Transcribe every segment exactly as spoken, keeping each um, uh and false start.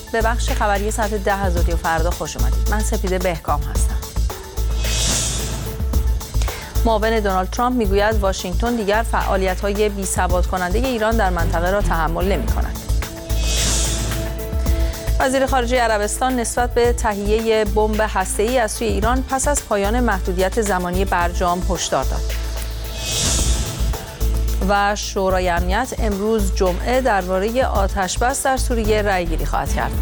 به بخش خبری ساعت ده از رادیو فردا خوش اومدید. من سپیده بهکام هستم. معاون دونالد ترامپ میگوید واشنگتن دیگر فعالیت‌های بی‌ثبات کننده ایران در منطقه را تحمل نمی‌کند. وزیر خارجه عربستان نسبت به تهیه بمب هسته‌ای از سوی ایران پس از پایان محدودیت زمانی برجام هشدار داد. و شورای امنیت امروز جمعه درباره آتش‌بس در سوریه رأی‌گیری خواهد کرد.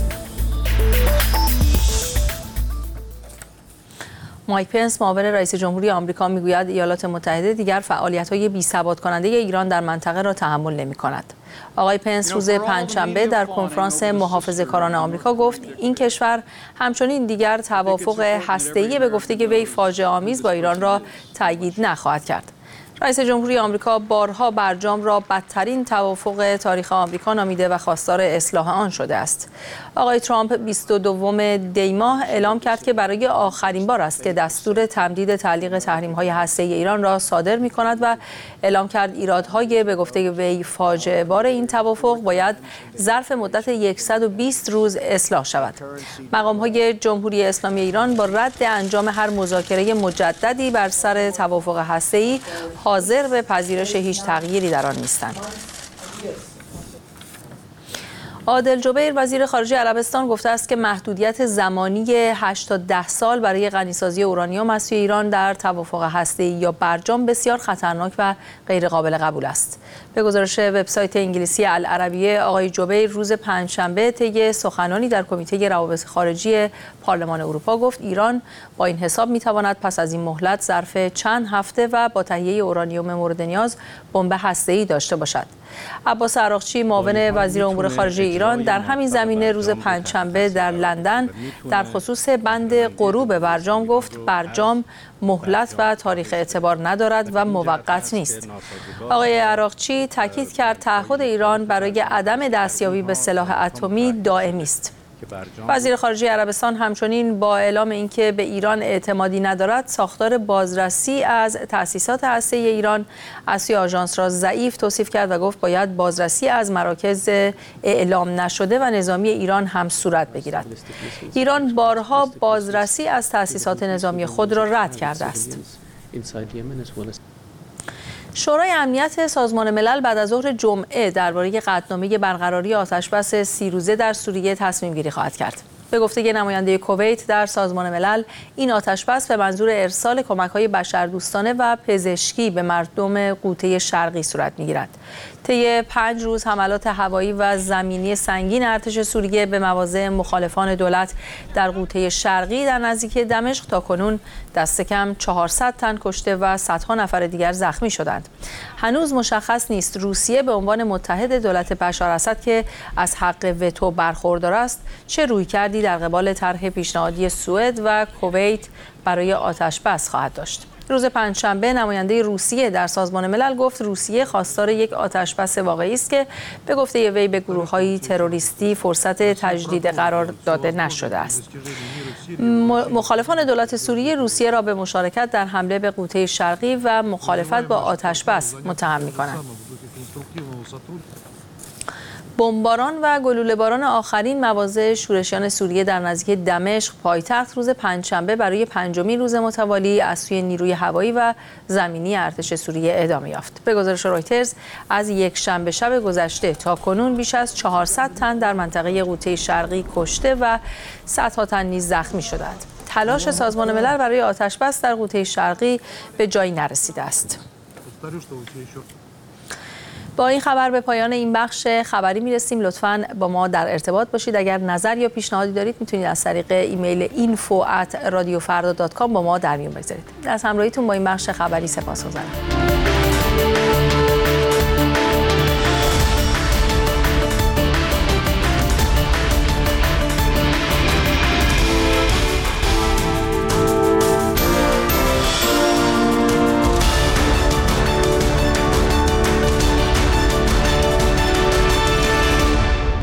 مایک پنس معاون رئیس جمهوری آمریکا میگوید ایالات متحده دیگر فعالیت‌های بی‌ثبات کننده ایران در منطقه را تحمل نمی‌کند. آقای پنس روز پنجشنبه در کنفرانس محافظه‌کاران آمریکا گفت این کشور همچنین دیگر توافق هسته‌ای به گفته وی فاجعه آمیز با ایران را تایید نخواهد کرد. رئیس جمهوری آمریکا بارها برجام را بدترین توافق تاریخ آمریکا نامیده و خواستار اصلاح آن شده است. آقای ترامپ بیست و دوم دی ماه اعلام کرد که برای آخرین بار است که دستور تمدید تعلیق تحریم‌های هسته‌ای ایران را صادر می‌کند و اعلام کرد ایرادهای به گفته وی فاجعه بار این توافق باید ظرف مدت صد و بیست روز اصلاح شود. مقام‌های جمهوری اسلامی ایران با رد انجام هر مذاکره مجددی بر سر توافق هسته‌ای حاضر به پذیرش هیچ تغییری در آن نیستند. عادل جبیر وزیر خارجه عربستان گفته است که محدودیت زمانی هشت تا ده سال برای غنیسازی اورانیوم از سوی ایران در توافق هسته‌ای یا برجام بسیار خطرناک و غیرقابل قبول است. به گزارش وبسایت انگلیسی العربیه، آقای جبیر روز پنجشنبه طی سخنانی در کمیته روابط خارجی پارلمان اروپا گفت ایران با این حساب می‌تواند پس از این مهلت ظرف چند هفته و با تهیه اورانیوم مورد نیاز بمب هسته‌ای داشته باشد. عباس عراقچی معاون وزیر امور خارجه ایران در همین زمینه روز پنجشنبه در لندن در خصوص بند غروب برجام گفت برجام مهلت و تاریخ اعتبار ندارد و موقت نیست. آقای عراقچی تاکید کرد تعهد ایران برای عدم دستیابی به سلاح اتمی دائمی است. وزیر خارجه عربستان همچنین با اعلام اینکه به ایران اعتمادی ندارد ساختار بازرسی از تأسیسات هسته‌ای ایران از سوی آژانس را ضعیف توصیف کرد و گفت باید بازرسی از مراکز اعلام نشده و نظامی ایران هم صورت بگیرد. ایران بارها بازرسی از تأسیسات نظامی خود را رد کرده است. شورای امنیت سازمان ملل بعد از ظهر جمعه درباره قطعنامه برقراری آتش‌بس سی روزه در سوریه تصمیم گیری خواهد کرد. به گفته نماینده کویت در سازمان ملل این آتش‌بس به منظور ارسال کمک‌های بشردوستانه و پزشکی به مردم غوطه شرقی صورت می‌گیرد. طی پنج روز حملات هوایی و زمینی سنگین ارتش سوریه به مواضع مخالفان دولت در غوطه شرقی در نزدیکی دمشق تاکنون دست کم چهارصد تن کشته و صدها نفر دیگر زخمی شدند. هنوز مشخص نیست روسیه به عنوان متحد دولت بشار اسد که از حق وتو برخوردار است چه رویکردی در قبال طرح پیشنهادی سوئد و کویت برای آتش‌بس خواهد داشت. روز پنجشنبه نماینده روسیه در سازمان ملل گفت روسیه خواستار یک آتش‌بس واقعی است که به گفته وی به گروه‌های تروریستی فرصت تجدید قرار داده نشده است. مخالفان دولت سوریه روسیه را به مشارکت در حمله به غوطه شرقی و مخالفت با آتش‌بس متهم می‌کنند. بمباران و گلوله‌باران آخرین مواضع شورشیان سوریه در نزدیکی دمشق پایتخت روز پنجشنبه برای پنجمین روز متوالی از سوی نیروی هوایی و زمینی ارتش سوریه ادامه یافت. به گزارش رویترز از یک شنبه شب گذشته تا کنون بیش از چهارصد تن در منطقه غوطه شرقی کشته و صدها تن نیز زخمی شدند. تلاش سازمان ملل برای آتش‌بس در غوطه شرقی به جایی نرسیده است. با این خبر به پایان این بخش خبری میرسیم. لطفاً با ما در ارتباط باشید. اگر نظر یا پیشنهادی دارید میتونید از طریق ایمیل اینفو ات رادیو فردا دات کام با ما در میون بگذارید. از همراهیتون با این بخش خبری سپاسگزارم.